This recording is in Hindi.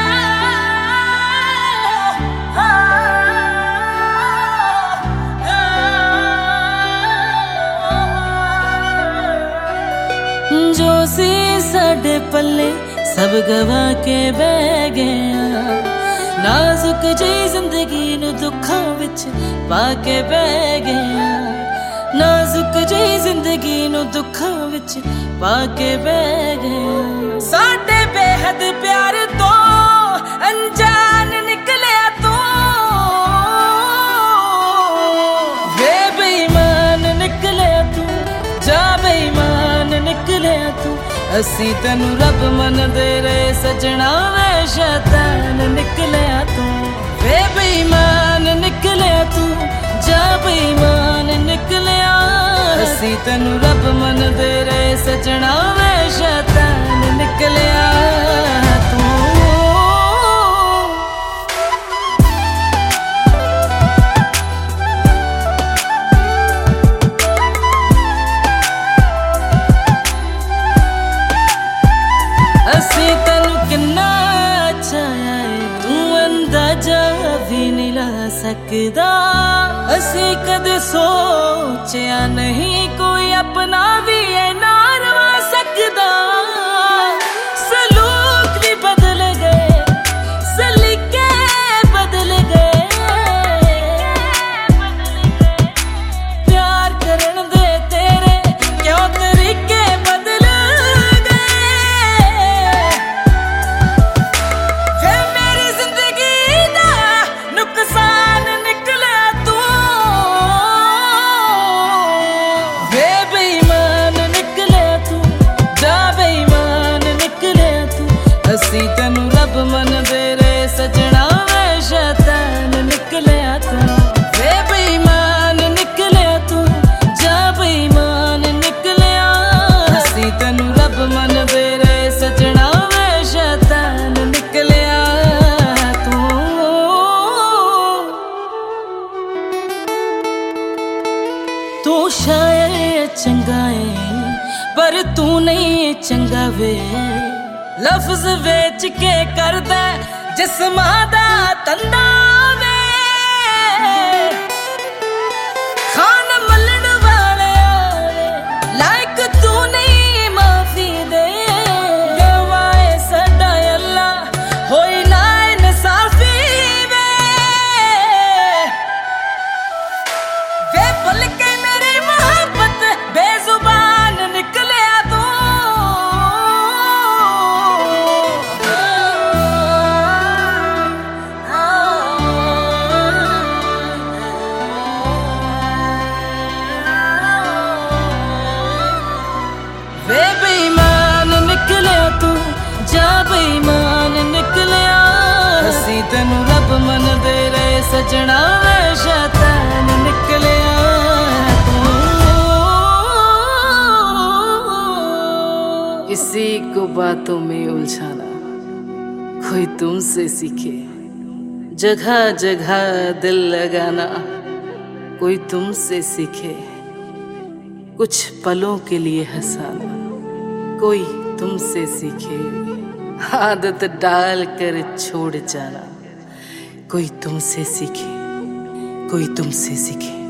जो सी साडे पल्ले सब गवा के बह गया, नाजुक जी जिंदगी नू दुखां विच पाके बह गया, नाजुक जी जिंदगी नू दुखां विच पाके बह गया। साडे बेहद प्यार तो अनजान निकलिया तू, वे बेईमान निकलिया तू, जा बेईमान निकलिया तू। असी तेनू रब मनदे रहे सजना, वे शैतान निकलिया तू, वे बेईमान निकलिया तू, जा बेईमान निकलिया। असी तेनू रब मनदे रहे सजना, वे शैतान निकलिया तू। असी तेनू किन्ना चाहया है, तू अंदाजा भी नहीं ला सकदा। असी कदे सोचिया नहीं कोई अपना भी इन्ना रवा सकदा। सलूक भी बदल गए, सलीके बदल गए, प्यार करन दे तेरे क्यों तरीके बदल गए। फिर मेरी जिंदगी दा नुकसान निकला तू, वे बेईमान निकले तू, जा बेईमान निकले तू। असी तेनू रब मनदे रहे सजना, वे शैतान निकले तू, वे बेईमान निकले तू, जा बेईमान निकले। असी तेनू रब मनदे रहे सजना, वे शैतान निकले तू। तू शायद चंगा है पर तू नहीं चंगा वे, लफ्ज वेच के करदा जिस्मां दा तंदा वे। खान मलन वाले लाइक तू नहीं माफी दे, गवाए साडा अल्लाह होई ना इंसाफी वे। वे भुल के मेरी मोहब्बत बेजुबान निकलिया तू, वे बेईमान निकलिया तू, जा बेईमान निकलिया। असी तेनू रब मनदे रहे सजना, वे शैतान निकलिया तू। किसी को बातों में उलझाना कोई तुमसे सीखे, जगह जगह दिल लगाना कोई तुमसे सीखे, कुछ पलों के लिए हंसाना कोई तुमसे सीखे, आदत डाल कर छोड़ जाना कोई तुमसे सीखे, कोई तुमसे सीखे।